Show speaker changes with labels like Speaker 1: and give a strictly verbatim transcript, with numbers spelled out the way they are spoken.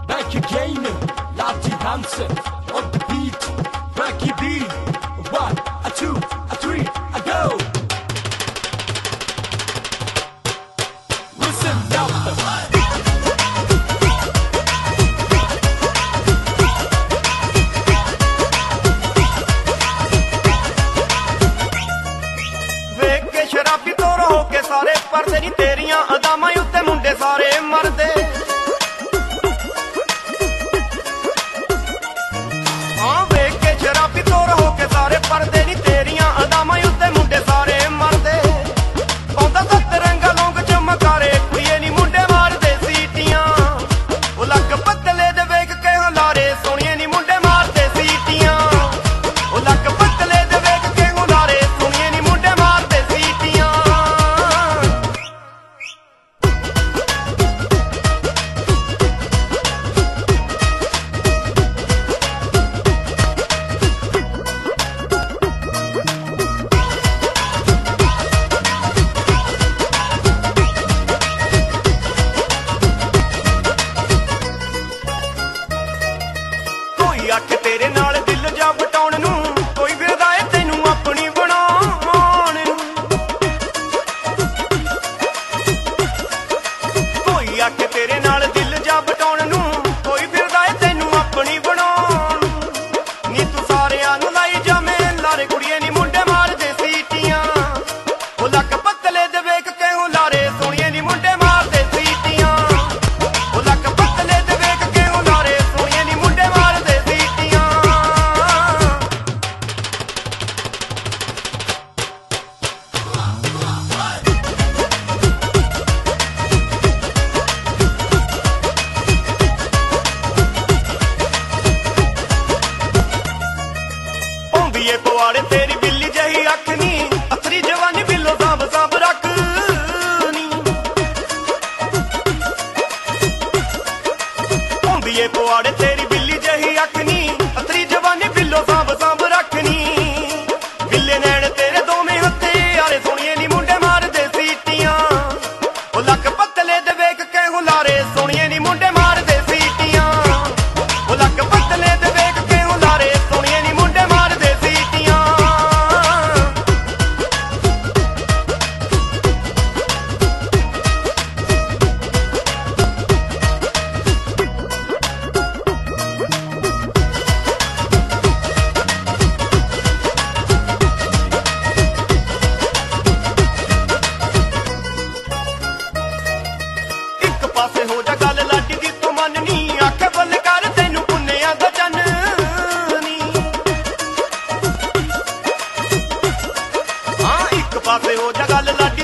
Speaker 1: back again. Laat die dansen op de beat. Back je beat. One, a two, a three, a go. Listen up.
Speaker 2: शराबी तो रहो के सारे परदे नी तेरियां अदामां उत्ते मुंडे सारे मरदे। हाँ वेख के शराबी तो रहो के सारे परदे नी तेरियां अदामां उत्ते मुंडे सारे मरदे। पौंदा सत्त रंगा लौंग चमकारे कुड़िए नी मुंडे मारदे सीटियां। ओ लक पतले दे वेख के हलारे सोहणिए नी मुंडे मारदे सीटियां। ओ लक पतले दे वेख के हलारे सोहणिए नी मुंडे मारदे आख तेरे नाल दिल जा बटाउण नूं कोई फिरदा ए तैनूं अपनी बनाउण नूं। कोई आख तेरे नाल दिल जा बटाउण नूं कोई फिरदा ए तैनूं अपनी बनाउण नूं। नी तू सारियां नूं लाई जाਵੇਂ लारे कुड़िए नी मुंडे मारदे सीटियां। ओ लक पतले दे वेख के हुलारे सोहणिए नी मुंडे मारदे सीटियां। ओ लक पतले दे वेख के हुलारे सोहणिए नी मुंडे मारदे पवाड़े तेरी बिल्ली जही अख नी अथरी जवानी बिलो सांभ सांभ रख नी। होंदी ए पवाड़े तेरी बिल्ली जही अख नी अथरी जवानी बिलो सांभ सांभ रख नी। बिल्ले नैन तेरे दोवें हत्थे यारे सोहणिए नी मुंडे मारदे सीटियां। ओ लक पतले दे वेख के हुलारे सोहणिए नी मुंडे मारदे सीटियां। ओ लक पतले दे वेख के हुलारे सोहणिए नी मुंडे मारदे पासे हो जा गल लाडी दी तू मननी आखे बल कर तैनू पुन्निया दा जननी। हाँ एक पासे हो जा गल लाडी